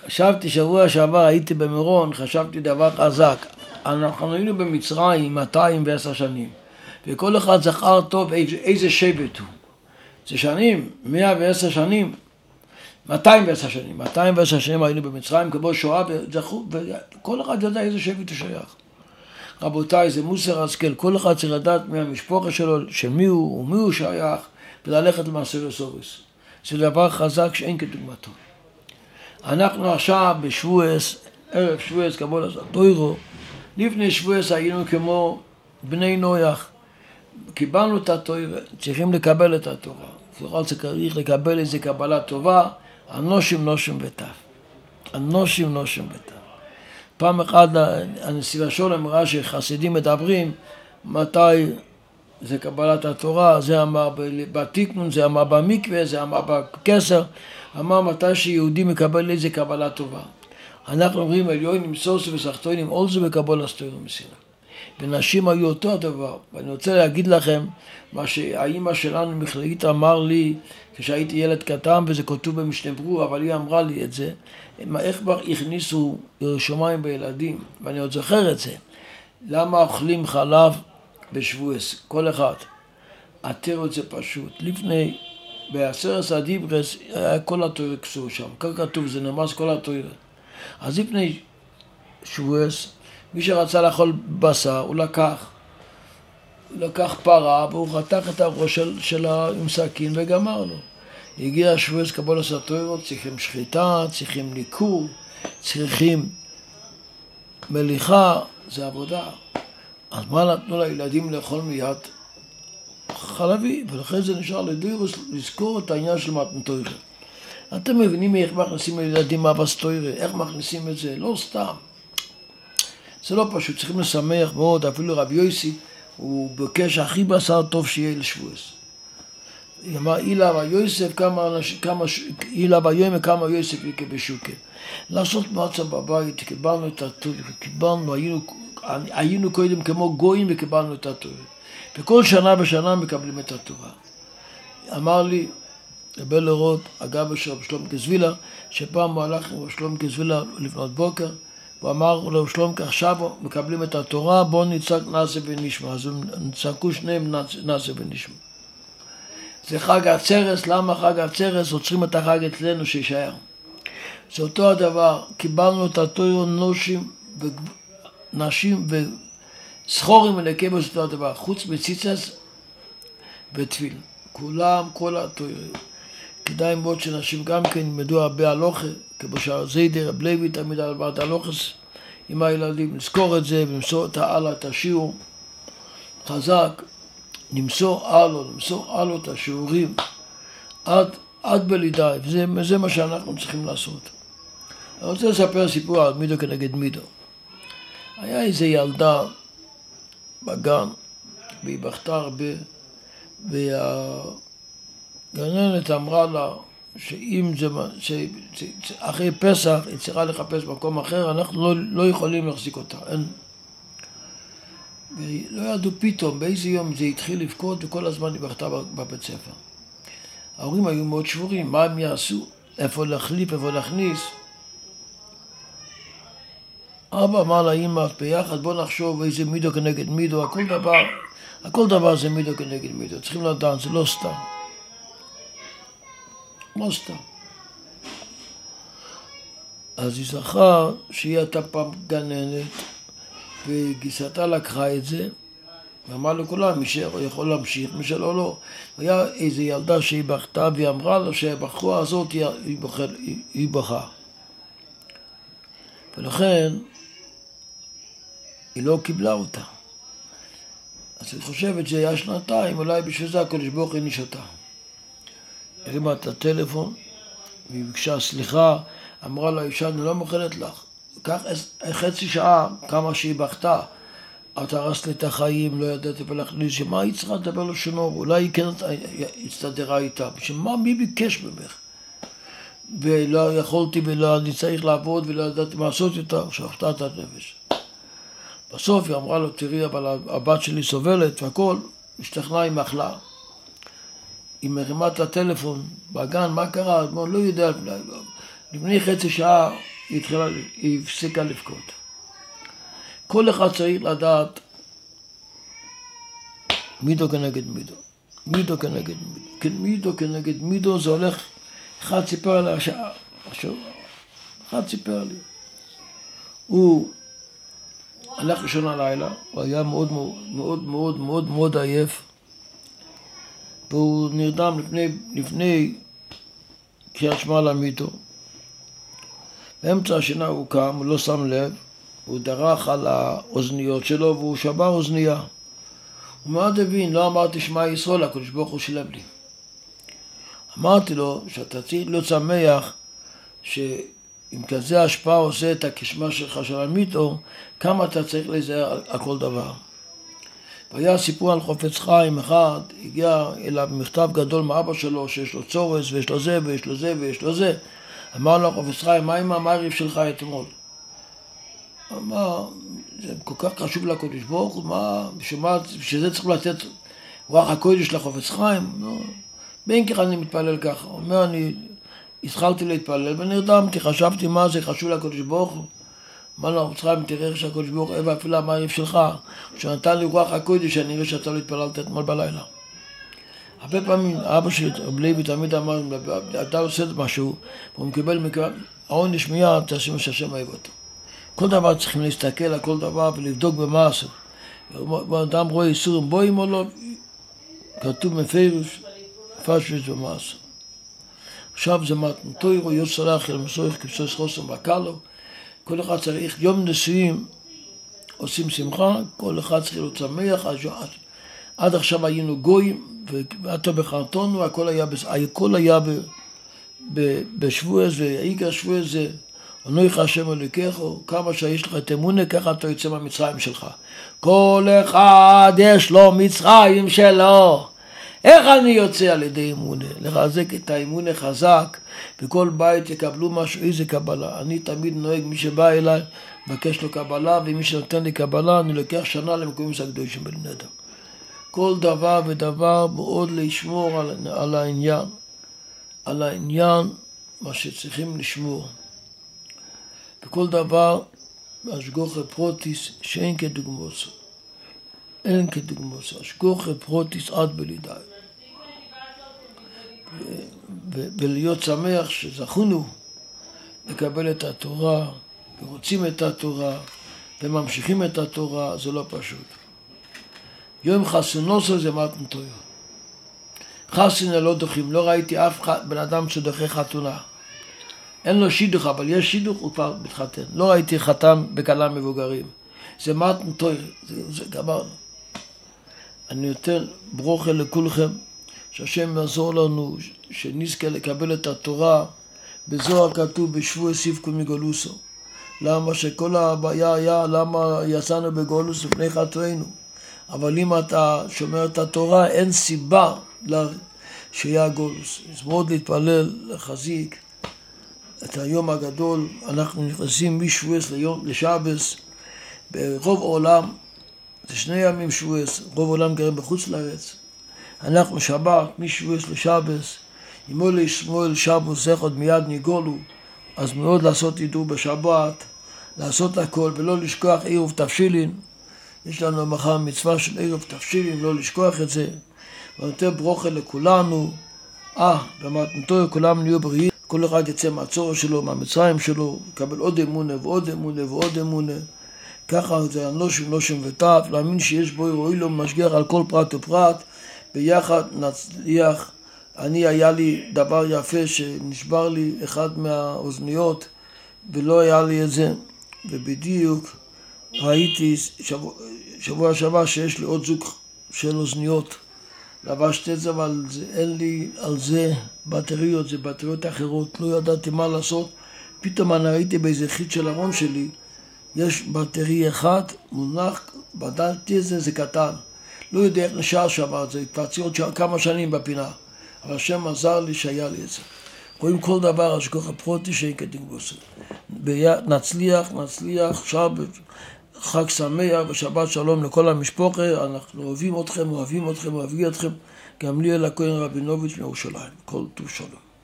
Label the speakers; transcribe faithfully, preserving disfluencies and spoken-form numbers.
Speaker 1: חשבתי שבוע שעבר, הייתי במירון, חשבתי דבר חזק. אנחנו היינו במצרים מאתיים ועשר שנים, וכל אחד זכר טוב איזה שבט הוא. זה שנים, מאה ועשר שנים, מאתיים ועשר שנים. מאתיים ועשר שנים היינו במצרים, כמו שואה, וזכו, וכל אחד ידע איזה שבט הוא שייך. רבותיי, זה מוסר השכל, כל אחד צריך לדעת מהמשפחה שלו, של מי הוא ומי הוא שייך, וללכת למעשה לסוריס. זה דבר חזק שאין כדוגמתו. אנחנו עכשיו בשבועס, ערב שבועס, קבול הסתוירו, לפני שבועס היינו כמו בני נויח, קיבלנו את התורה, צריכים לקבל את התורה. ככל שצריך לקבל איזו קבלה טובה, אנושים נושים בטף. אנושים נושים בטף. פעם אחת הנשיאה שולם אמרה שחסידים מדברים מתי זה קבלת התורה, זה אמר בתיקנון, זה אמר במקווה, זה אמר בקסר, אמר מתי שיהודי מקבל איזה קבלה טובה. אנחנו אומרים עליון עם סוס וסחטוין עם עול זה וקבול הסתויר ומסירה. ונשים היו אותו הדבר, ואני רוצה להגיד לכם מה שהאימא שלנו מכללית אמר לי כשהייתי ילד קטן, וזה כתוב במשנה ברורה, אבל היא אמרה לי את זה, איך כבר הכניסו ירושלים בילדים, ואני עוד זוכר את זה, למה אוכלים חלב בשבועס, כל אחד. התירוץ זה פשוט, לפני, בעשרת הדיברס, היה כל התורה כסור שם, כך כתוב, זה נמס כל התורה. אז לפני שבועס, מי שרצה לאכול בשר, הוא לקח, הוא לקח פרה, והוא חתך את הראש של, שלה עם סכין וגמר לו. הגיע שבועס קבול הסתוירות, צריכים שחיטה, צריכים ליקור, צריכים מליחה, זה עבודה. אז מה נתנו לילדים לאכול מיד? חלבי, ולכן זה נשאר לדוירוס לזכור את העניין של מתנתוירה. אתם מבינים איך מכניסים לילדים אבסטוירה, איך מכניסים את זה? לא סתם. זה לא פשוט, צריכים לשמח מאוד, אפילו רב יוסי, הוא בקש הכי בשר טוב שיהיה לשבועס. היא אמרה, אילה ויוסף כמה אנשים, כמה, אילה ויומא כמה יוסף יקה בשוקה. לעשות מצה בבית, קיבלנו את התורה, קיבלנו, היינו, היינו קודם כמו גויים וקיבלנו את התורה. וכל שנה בשנה מקבלים את התורה. אמר לי, רבי לראות, אגב של שלום כסבילה, שפעם הוא הלך עם שלום כסבילה לפנות בוקר, הוא אמר לו שלום עכשיו מקבלים את התורה, בואו נצעק נעשה ונשמע. אז הם צעקו שניהם נעשה ונשמע. זה חג עצרס, למה חג עצרס? עוצרים את החג אצלנו שישאר. זה אותו הדבר, קיבלנו את התורה נושים ונשים וסחורים ולקבל אותו הדבר, חוץ מציצס ותפיל. כולם, כל התורה. כדאי מאוד שנשים גם כן ילמדו הרבה הלוכה, כמו שהזיידר, הבלוי תמיד על בעד הלוכס עם הילדים, לזכור את זה ולמסור את הלאה, את השיעור חזק, נמסור הלאה, נמסור הלאה את השיעורים עד, עד בלידה, וזה, וזה מה שאנחנו צריכים לעשות. אני רוצה לספר סיפור על מידו כנגד מידו. היה איזו ילדה בגן, והיא בכתה הרבה, והגננת אמרה לה, שאם זה, שאחרי פסח היא צריכה לחפש מקום אחר, אנחנו לא, לא יכולים להחזיק אותה, אין. ולא ידעו פתאום, באיזה יום זה התחיל לבכות וכל הזמן היא בכתה בבית ספר. ההורים היו מאוד שבורים, מה הם יעשו? איפה להחליף, איפה להכניס? אבא אמר לאמא, ביחד בוא נחשוב איזה מידו כנגד מידו, הכל דבר, הכל דבר זה מידו כנגד מידו, צריכים לדעת, זה לא סתם. לא סתם. אז היא זכר שהיא הייתה פעם גננת, וגיסתה לקחה את זה, ואמרה לכולם, מי שיכול להמשיך, מי שלא לא. היה איזו ילדה שהיא בכתה, והיא אמרה לו שהבחורה הזאת היא, היא, בוחר, היא, היא בכה. ולכן, היא לא קיבלה אותה. אז היא חושבת שהיה שנתיים, אולי בשביל זה הקדוש ברוך הוא העניש אותה. הרימה את הטלפון, והיא ביקשה סליחה, אמרה לה, אישה, אני לא מוכנת לך. כך חצי שעה, כמה שהיא בכתה, את הרסת לי את החיים, לא ידעתי ולהכניס, שמה היא צריכה לדבר לו שנור? אולי היא כן הצטדרה איתה, שמה, מי ביקש ממך? ולא יכולתי ולא, אני צריך לעבוד ולא ידעתי מה לעשות איתה, שחטה את הנפש. בסוף היא אמרה לו, תראי, אבל הבת שלי סובלת והכל, השתכנעה עם מחלה. היא מרימה את הטלפון בגן, מה קרה? לא יודע, לפני חצי שעה היא התחילה, היא הפסיקה לבכות. כל אחד צריך לדעת מידו כנגד מידו. מידו כנגד מידו. מידו כנגד מידו זה הולך, אחד סיפר לי השעה, אחד סיפר לי. הוא הלך לישון הלילה, הוא היה מאוד מאוד מאוד מאוד מאוד עייף, והוא נרדם לפני, לפני קריאת שמע למיתו. באמצע השינה הוא קם, הוא לא שם לב, הוא דרך על האוזניות שלו והוא שבר אוזנייה. הוא מאוד הבין, לא אמרתי שמע ישראל, הקדוש ברוך הוא שילם לי. אמרתי לו שאתה צריך להיות שמח שאם כזה השפעה עושה את הקשמה שלך של המיתו, כמה אתה צריך להיזהר על, על כל דבר. והיה סיפור על חופץ חיים אחד, הגיע אליו מכתב גדול מאבא שלו שיש לו צורס ויש לו זה ויש לו זה ויש לו זה. אמר לו חופץ חיים, מה עם המעריף שלך אתמול? אמר, זה כל כך חשוב לקודש ברוך הוא, מה, שמה, שזה צריך לתת רוח הקודש לחופץ חיים? לא. בין כך אני מתפלל ככה. הוא אומר, אני התחלתי להתפלל ונרדמתי, חשבתי מה זה חשוב לקודש ברוך הוא. אמר לו, חופץ חיים, תראה איך שהקודש ברוך הוא, אפילו המעריף שלך, שנתן לי רוח הקודש, אני רואה שאתה לא התפללת אתמול בלילה. הרבה פעמים אבא שלי, רב לוי, תמיד אמר, אתה עושה משהו, והוא מקבל מקבל, העונש מיד, תעשי מה שהשם אוהב אותו. כל דבר צריכים להסתכל על כל דבר ולבדוק במעשה. אדם רואה איסורים בואים או לא, כתוב מפירוש, פשט במעשה. עכשיו זה מתנתוירו, יוצלח אל מסורך כבשוש חוסם בקלו. כל אחד צריך, יום נשואים עושים שמחה, כל אחד צריך להיות שמח. עד עכשיו היינו גויים, ועתה בחרטונו, הכל היה, הכל היה בשבוע זה, העיקר שבוע זה, אנוכי השם אלוקיכו, כמה שיש לך את אמונה, ככה אתה יוצא מהמצרים שלך. כל אחד יש לו מצרים שלו. איך אני יוצא על ידי אמונה? לחזק את האמונה חזק, וכל בית יקבלו משהו, איזה קבלה. אני תמיד נוהג, מי שבא אליי, מבקש לו קבלה, ומי שנותן לי קבלה, אני לוקח שנה למקומים הקדושים בנדר. כל דבר ודבר מאוד לשמור על, על העניין, על העניין, מה שצריכים לשמור. וכל דבר, השגוחי פרוטיס, שאין כדוגמוסו. אין כדוגמוסו. השגוחי פרוטיס עד בלידי. ולהיות שמח שזכונו לקבל את התורה, ורוצים את התורה, וממשיכים את התורה, זה לא פשוט. יום חסונוסו זה מתנתויו. חסונה לא דוחים, לא ראיתי אף בן אדם שדוחה חתונה. אין לו שידוך, אבל יש שידוך, הוא כבר מתחתן. לא ראיתי חתן בכלה מבוגרים. זה מתנתויו, זה, זה גמרנו. אני נותן ברוכה לכולכם, שהשם יעזור לנו, שנזכה לקבל את התורה. בזוהר כתוב בשבוע סיפקו מגולוסו. למה שכל הבעיה היה, למה יצאנו בגולוס לפני חטאינו. אבל אם אתה שומר את התורה, אין סיבה שיהיה גולוס. אז מאוד להתפלל, לחזיק את היום הגדול. אנחנו נכנסים משבועס ליום, לשבס. ברוב העולם, זה שני ימים שבועס, רוב העולם גרים בחוץ לארץ. אנחנו שבת, משבועס לשבס. אם לא לשמואל שבוס זכות מיד ניגולו, אז מאוד לעשות ידעו בשבת, לעשות הכל ולא לשכוח עירוב תפשילין. יש לנו מחר מצווה של עירוב תפשילין, לא לשכוח את זה. ונותן ברוכה לכולנו. אה, במתנתו כולם נהיו בריאים. כל אחד יצא מהצורך שלו, מהמצרים שלו, יקבל עוד אמונה ועוד אמונה ועוד אמונה. ככה זה הנושם, נושם וטף, להאמין שיש בו רואי לו משגיח על כל פרט ופרט. ביחד נצליח. אני, היה לי דבר יפה שנשבר לי אחד מהאוזניות ולא היה לי את זה, ובדיוק ראיתי שבוע, שבוע שבוע שיש לי עוד זוג של אוזניות. לבשתי את זה, אבל זה, אין לי על זה בטריות, זה בטריות אחרות, לא ידעתי מה לעשות. פתאום אני ראיתי באיזה חית של ארון שלי, יש בטרי אחד מונח, בדלתי את זה, זה קטן. לא יודע איך נשאר שם, זה התפרציות כמה שנים בפינה. אבל השם עזר לי שהיה לי את זה. רואים כל דבר, השגוח הפרוטי שאין כדוגמוסו. נצליח, נצליח, שבת, חג שמח ושבת שלום לכל המשפחה. אנחנו אוהבים אתכם, אוהבים אתכם, אוהבים אתכם. גם לי אל הכהן רבינוביץ' מירושלים. כל טוב שלום.